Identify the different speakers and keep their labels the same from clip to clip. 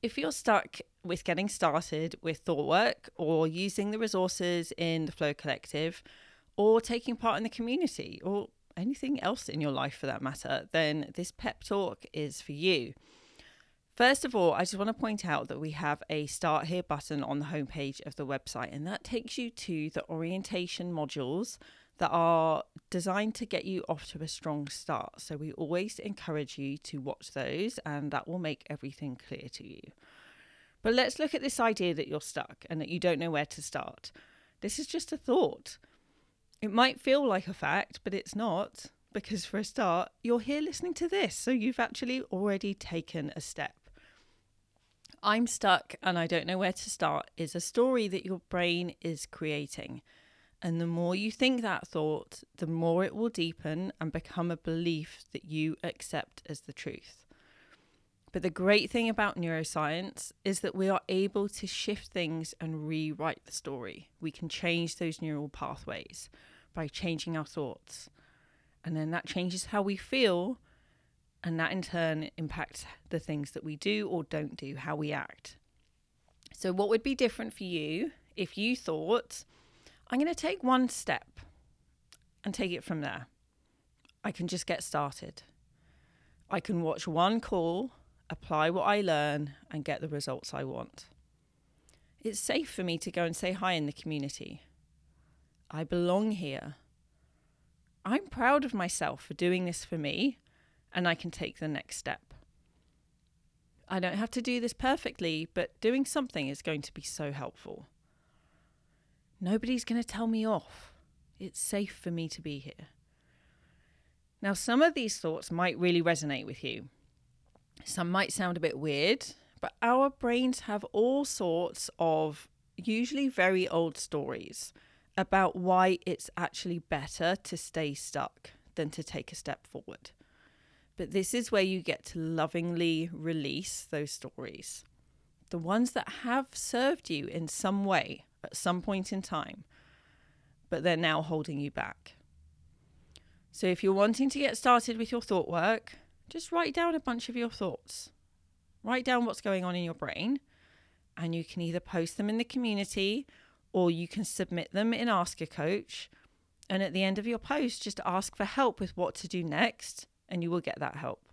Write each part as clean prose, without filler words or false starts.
Speaker 1: If you're stuck with getting started with thought work or using the resources in the Flow Collective or taking part in the community or anything else in your life for that matter, then this pep talk is for you. First of all, I just want to point out that we have a Start Here button on the homepage of the website, and that takes you to the orientation modules that are designed to get you off to a strong start. So we always encourage you to watch those, and that will make everything clear to you. But let's look at this idea that you're stuck and that you don't know where to start. This is just a thought. It might feel like a fact, but it's not, because for a start, you're here listening to this, so you've actually already taken a step. I'm stuck and I don't know where to start is a story that your brain is creating. And the more you think that thought, the more it will deepen and become a belief that you accept as the truth. But the great thing about neuroscience is that we are able to shift things and rewrite the story. We can change those neural pathways by changing our thoughts. And then that changes how we feel. And that in turn impacts the things that we do or don't do, how we act. So what would be different for you if you thought, I'm going to take one step and take it from there. I can just get started. I can watch one call, apply what I learn, and get the results I want. It's safe for me to go and say hi in the community. I belong here. I'm proud of myself for doing this for me, and I can take the next step. I don't have to do this perfectly, but doing something is going to be so helpful. Nobody's going to tell me off. It's safe for me to be here. Now, some of these thoughts might really resonate with you. Some might sound a bit weird, but our brains have all sorts of usually very old stories about why it's actually better to stay stuck than to take a step forward. But this is where you get to lovingly release those stories. The ones that have served you in some way at some point in time, but they're now holding you back. So if you're wanting to get started with your thought work, just write down a bunch of your thoughts. Write down what's going on in your brain, and you can either post them in the community or you can submit them in Ask a Coach. And at the end of your post, just ask for help with what to do next, and you will get that help.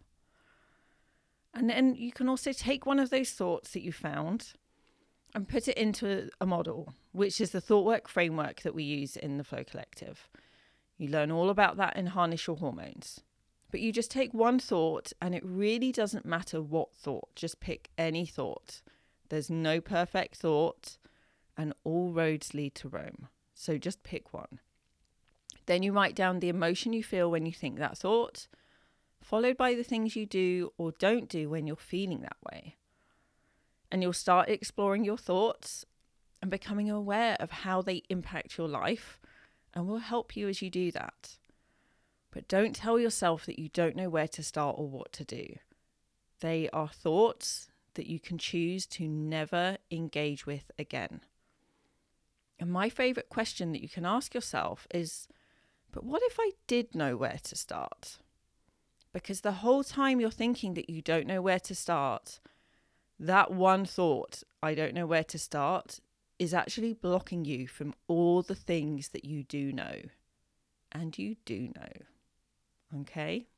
Speaker 1: And then you can also take one of those thoughts that you found and put it into a model, which is the thought work framework that we use in the Flow Collective. You learn all about that in Harness Your Hormones. But you just take one thought, and it really doesn't matter what thought. Just pick any thought. There's no perfect thought, and all roads lead to Rome. So just pick one. Then you write down the emotion you feel when you think that thought, followed by the things you do or don't do when you're feeling that way. And you'll start exploring your thoughts and becoming aware of how they impact your life, and will help you as you do that. But don't tell yourself that you don't know where to start or what to do. They are thoughts that you can choose to never engage with again. And my favourite question that you can ask yourself is, but what if I did know where to start? Because the whole time you're thinking that you don't know where to start, that one thought, I don't know where to start, is actually blocking you from all the things that you do know. And you do know. Okay?